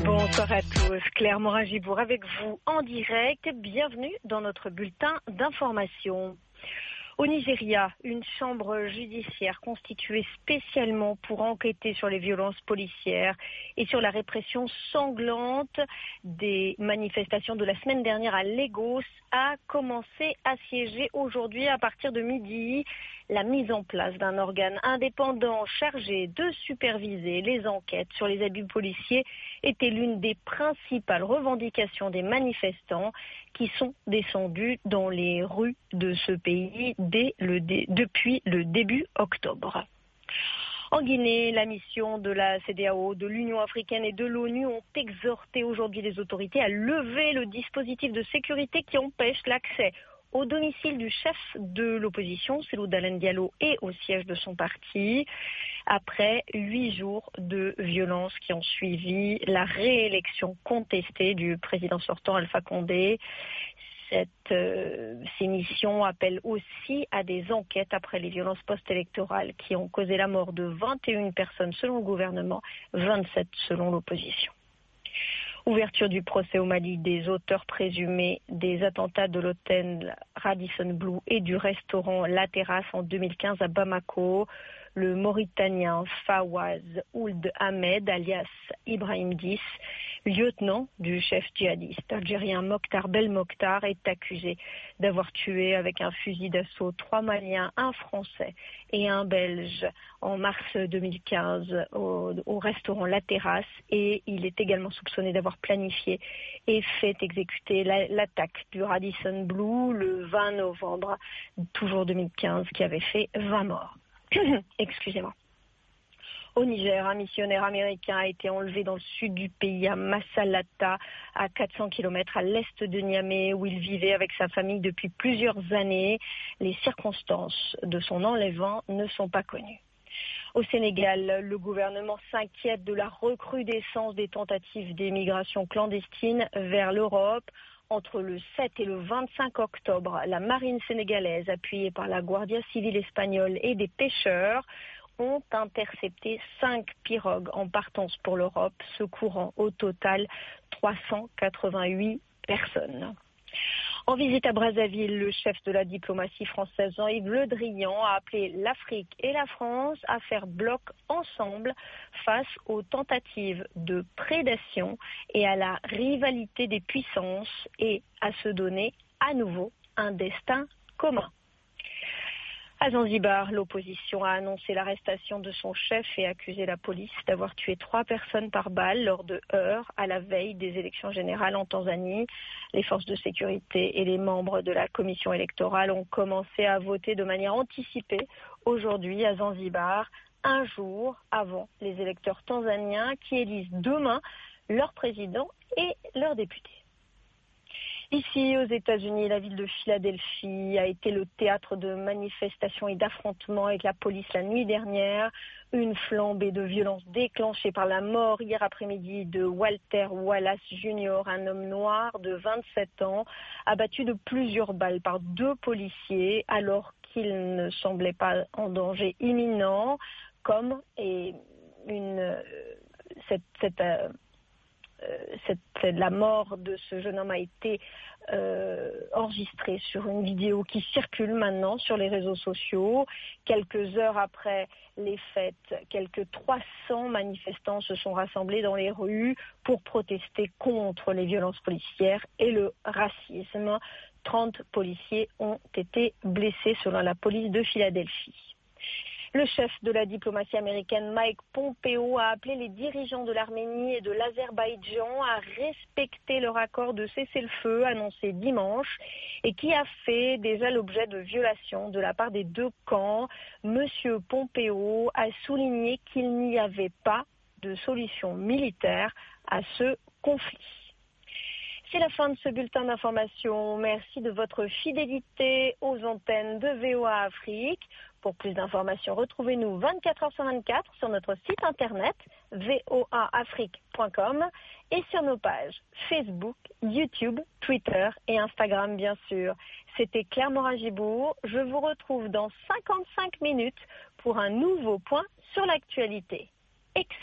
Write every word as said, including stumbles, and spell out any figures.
Bonsoir à tous, Claire Morin-Gibourg avec vous en direct. Bienvenue dans notre bulletin d'information. Au Nigeria, une chambre judiciaire constituée spécialement pour enquêter sur les violences policières et sur la répression sanglante des manifestations de la semaine dernière à Lagos a commencé à siéger aujourd'hui à partir de midi. La mise en place d'un organe indépendant chargé de superviser les enquêtes sur les abus policiers était l'une des principales revendications des manifestants qui sont descendus dans les rues de ce pays dès le dé... depuis le début octobre. En Guinée, la mission de la C E D E A O, de l'Union africaine et de l'ONU ont exhorté aujourd'hui les autorités à lever le dispositif de sécurité qui empêche l'accès au domicile du chef de l'opposition, Cellou Dalein Diallo, et au siège de son parti, après huit jours de violence qui ont suivi la réélection contestée du président sortant Alpha Condé. Cette, euh, ces missions appellent aussi à des enquêtes après les violences post-électorales qui ont causé la mort de vingt et une personnes selon le gouvernement, vingt-sept selon l'opposition. Ouverture du procès au Mali des auteurs présumés des attentats de l'hôtel Radisson Blu et du restaurant La Terrasse en deux mille quinze à Bamako. Le Mauritanien Fawaz Ould Ahmed, alias Ibrahim Dix, lieutenant du chef djihadiste algérien Mokhtar Belmokhtar, est accusé d'avoir tué avec un fusil d'assaut trois Maliens, un Français et un Belge en mars deux mille quinze au, au restaurant La Terrasse, et il est également soupçonné d'avoir planifié et fait exécuter la, l'attaque du Radisson Blu le vingt novembre, toujours deux mille quinze, qui avait fait vingt morts. Excusez-moi. Au Niger, un missionnaire américain a été enlevé dans le sud du pays, à Massalata, à quatre cents kilomètres à l'est de Niamey, où il vivait avec sa famille depuis plusieurs années. Les circonstances de son enlèvement ne sont pas connues. Au Sénégal, le gouvernement s'inquiète de la recrudescence des tentatives d'émigration clandestine vers l'Europe. Entre le sept et le vingt-cinq octobre, la marine sénégalaise, appuyée par la Guardia Civile espagnole et des pêcheurs, ont intercepté cinq pirogues en partance pour l'Europe, secourant au total trois cent quatre-vingt-huit personnes. En visite à Brazzaville, le chef de la diplomatie française, Jean-Yves Le Drian, a appelé l'Afrique et la France à faire bloc ensemble face aux tentatives de prédation et à la rivalité des puissances et à se donner à nouveau un destin commun. À Zanzibar, l'opposition a annoncé l'arrestation de son chef et accusé la police d'avoir tué trois personnes par balle lors de heurts à la veille des élections générales en Tanzanie. Les forces de sécurité et les membres de la commission électorale ont commencé à voter de manière anticipée aujourd'hui à Zanzibar, un jour avant les électeurs tanzaniens qui élisent demain leur président et leurs députés. Ici, aux États-Unis, la ville de Philadelphie a été le théâtre de manifestations et d'affrontements avec la police la nuit dernière. Une flambée de violence déclenchée par la mort hier après-midi de Walter Wallace junior, un homme noir de vingt-sept ans, abattu de plusieurs balles par deux policiers alors qu'il ne semblait pas en danger imminent, comme et une cette, cette euh, Cette, la mort de ce jeune homme a été euh, enregistrée sur une vidéo qui circule maintenant sur les réseaux sociaux. Quelques heures après les fêtes, quelques trois cents manifestants se sont rassemblés dans les rues pour protester contre les violences policières et le racisme. trente policiers ont été blessés selon la police de Philadelphie. Le chef de la diplomatie américaine, Mike Pompeo, a appelé les dirigeants de l'Arménie et de l'Azerbaïdjan à respecter leur accord de cessez-le-feu annoncé dimanche et qui a fait déjà l'objet de violations de la part des deux camps. Monsieur Pompeo a souligné qu'il n'y avait pas de solution militaire à ce conflit. C'est la fin de ce bulletin d'information. Merci de votre fidélité aux antennes de V O A Afrique. Pour plus d'informations, retrouvez-nous vingt-quatre heures sur vingt-quatre sur notre site internet v o a afrique point com et sur nos pages Facebook, YouTube, Twitter et Instagram bien sûr. C'était Claire Morin-Gibourg. Je vous retrouve dans cinquante-cinq minutes pour un nouveau point sur l'actualité. Excellent.